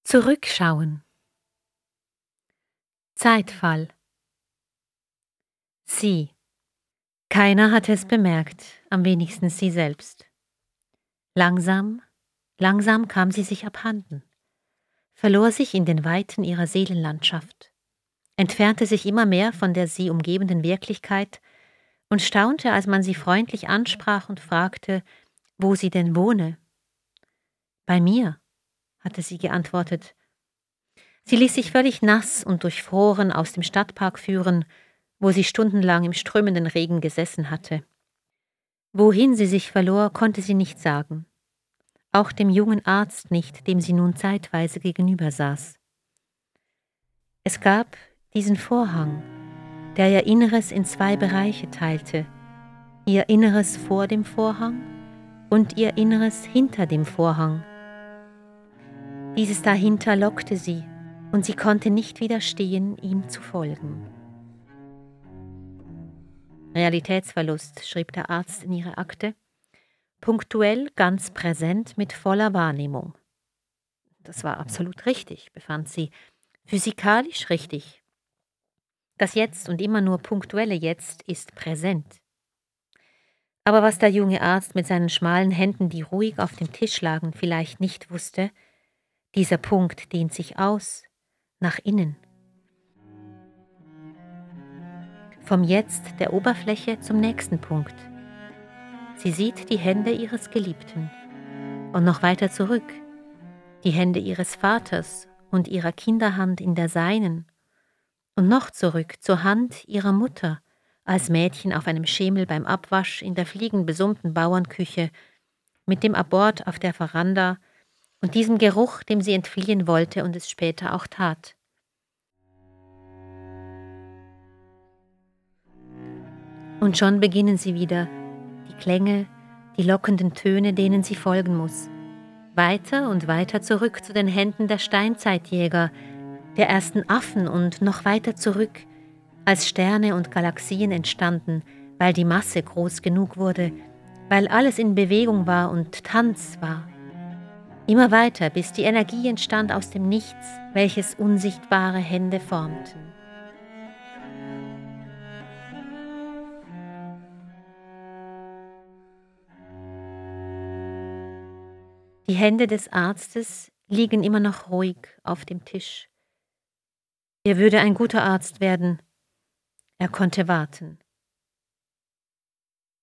Zurückschauen. Zeitfall. Sie. Keiner hatte es bemerkt, am wenigsten sie selbst. Langsam, langsam kam sie sich abhanden, verlor sich in den Weiten ihrer Seelenlandschaft, entfernte sich immer mehr von der sie umgebenden Wirklichkeit und staunte, als man sie freundlich ansprach und fragte, wo sie denn wohne. »Bei mir«, hatte sie geantwortet. Sie ließ sich völlig nass und durchfroren aus dem Stadtpark führen, wo sie stundenlang im strömenden Regen gesessen hatte. Wohin sie sich verlor, konnte sie nicht sagen. Auch dem jungen Arzt nicht, dem sie nun zeitweise gegenüber saß. Es gab diesen Vorhang, der ihr Inneres in zwei Bereiche teilte, ihr Inneres vor dem Vorhang und ihr Inneres hinter dem Vorhang. Dieses dahinter lockte sie, und sie konnte nicht widerstehen, ihm zu folgen. Realitätsverlust, schrieb der Arzt in ihre Akte, punktuell ganz präsent mit voller Wahrnehmung. Das war absolut richtig, befand sie, physikalisch richtig. Das Jetzt und immer nur punktuelle Jetzt ist präsent. Aber was der junge Arzt mit seinen schmalen Händen, die ruhig auf dem Tisch lagen, vielleicht nicht wusste, dieser Punkt dehnt sich aus, nach innen. Vom Jetzt der Oberfläche zum nächsten Punkt. Sie sieht die Hände ihres Geliebten und noch weiter zurück, die Hände ihres Vaters und ihrer Kinderhand in der seinen und noch zurück zur Hand ihrer Mutter als Mädchen auf einem Schemel beim Abwasch in der fliegenbesummten Bauernküche, mit dem Abort auf der Veranda und diesem Geruch, dem sie entfliehen wollte und es später auch tat. Und schon beginnen sie wieder, die Klänge, die lockenden Töne, denen sie folgen muss. Weiter und weiter zurück zu den Händen der Steinzeitjäger, der ersten Affen und noch weiter zurück, als Sterne und Galaxien entstanden, weil die Masse groß genug wurde, weil alles in Bewegung war und Tanz war. Immer weiter, bis die Energie entstand aus dem Nichts, welches unsichtbare Hände formten. Die Hände des Arztes liegen immer noch ruhig auf dem Tisch. Er würde ein guter Arzt werden. Er konnte warten.